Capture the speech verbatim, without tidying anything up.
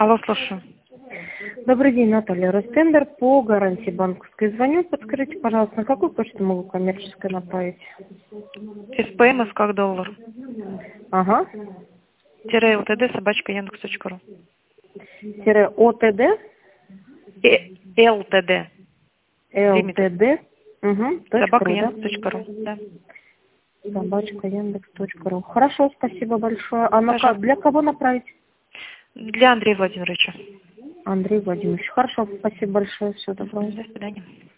Алло, слушаю. Добрый день, Наталья. Ростендер по гарантии банковской. Звоню, подскажите, пожалуйста, на какую почту могу коммерческую направить? СПМС как доллар. Ага. Тире ЛТД собачка Яндекс точка ру. Тире ОТД? Э, ЛТД. ЛТД? Угу. Собака Ру, да? Яндекс точка ру. Да. Собачка Яндекс точка ру. Хорошо, спасибо большое. А на, ка- Пожалуйста. для кого направить? Для Андрея Владимировича. Андрей Владимирович. Хорошо, спасибо большое. Всего доброго. До свидания.